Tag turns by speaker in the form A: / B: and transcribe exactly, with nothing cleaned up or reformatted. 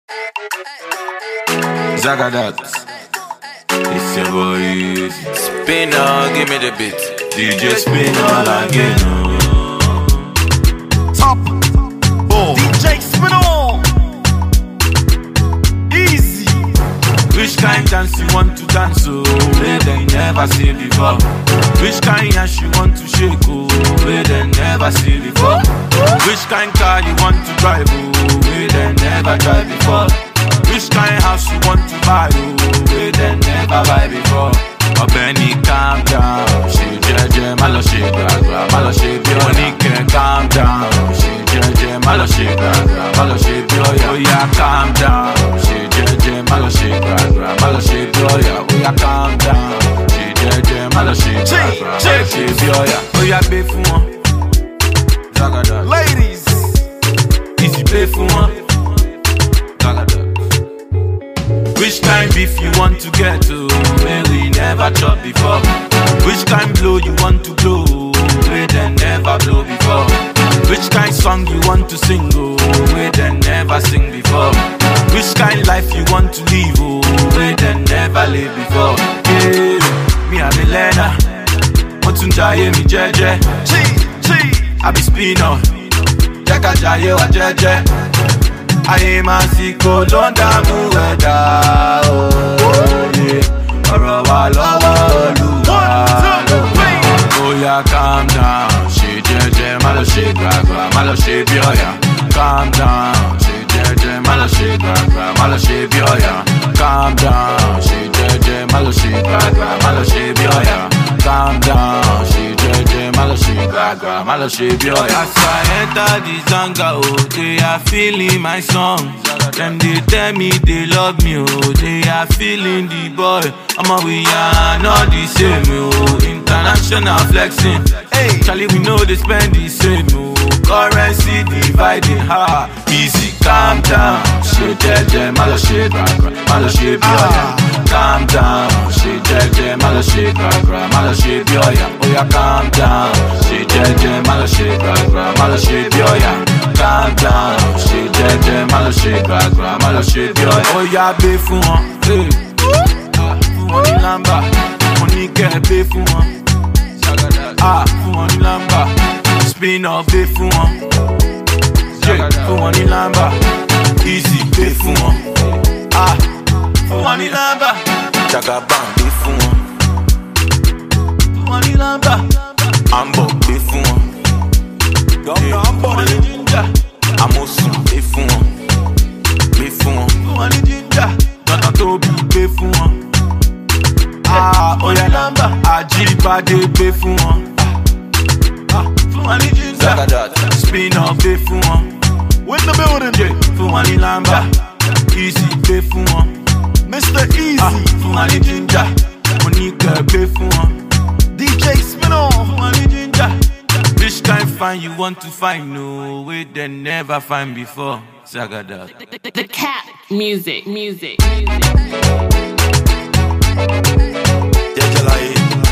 A: Zagadat. It's your boy Easy.
B: Spinner, give me the beat.
A: D J Spinner again.
C: Top boy. D J Spinner. Easy.
A: Which kind dance you want to dance, oh, where they never see before? Which kind ass you want to shake, oh, where they never see before? Which kind car you want to drive, oh, where they never drive before? Which kind house you want to buy, oh, where they never buy before? Oh, Benny, calm down. She jeje, malo she gaga, malo she bioya. Calm down. She jeje, malo she gaga, malo she bioya. Oh yeah, calm down. She jeje, malo she gaga, malo she bioya. Oh yeah, calm down. She jeje, malo she gaga, malo she bioya. Oh yeah, pay for one. Zagada.
C: Ladies,
A: Easy pay for one. Zagada. Which kind beef you want to get to, where we never chop before? Which kind blow you want to blow, where they never blow before? Which kind song you want to sing, oh, where they never sing before? Which kind life you want to live, oh, where they never live before? Yeah, me I be learner, Motunjaye mi jeje.
C: G, G.
A: I be spinner, Jaka jaye wa jeje. Ayé máa sì kó ló ń dààmú ẹ̀dá òye. Ọ̀rọ̀ wa lọ́wọ́ Olúwa ló wà. Bóyá calm down, ṣe jẹ́jẹ́, má lọ ṣe gbàgbà, má lọ ṣe bí ọ̀yà. Calm down, ṣe jẹ́jẹ́, má lọ ṣe gbàgbà, má lọ ṣe bí ọ̀yà. Calm down, ṣe jẹ́jẹ́, má lọ ṣe gbàgbà, má lọ ṣe bí ọ̀yà. Calm down, ṣe jẹ́jẹ́, má lọ ṣe gbàgbà, má lọ ṣe bí ọ̀yà. As I enter the Zanga, oh, they are feeling my song. Them they tell me they love me, oh, they are feeling the boy. I'm a we are not the same, oh. International flexing, hey, Charlie, we know they spend the same, oh. Currency dividing, ha. Easy, calm down. She jeje, malo she gra, malo she bioya. Calm down. She jeje, malo she gra, malo she bioya. Oh yeah, calm down. She jeje, malo she gra, malo she bioya. Calm down. She jeje, malo she gra, malo she bioya. Oh yeah, be fun one, hey. Fun one in lamba, money get be fun one. Ah, fun one in lamba. Spin up, pay for one. Yeah, for one in lamba. Easy, pay for one. Ah, for one in lamba. Jaga bang, pay for one. For one in lamba. Ambo, pay for one. Yeah, for one in ginger. Amosun, pay for one. Pay for one. For one in ginger. Donna Toby, pay for one. Ah, oh yeah, lamba. Ajibade, pay for one. Zagadat. Spin up, pay for one.
C: With the building,
A: Yeah, for one in lamba. Easy, pay for one.
C: Mister Easy.
A: Ah, for one in ginger. Monica, pay for one.
C: D J Spinner.
A: For one in ginger. Which kind find you want to find? No way they never find before. Zagadat.
D: The, the, the cat music, music, music.
B: Jejelaye.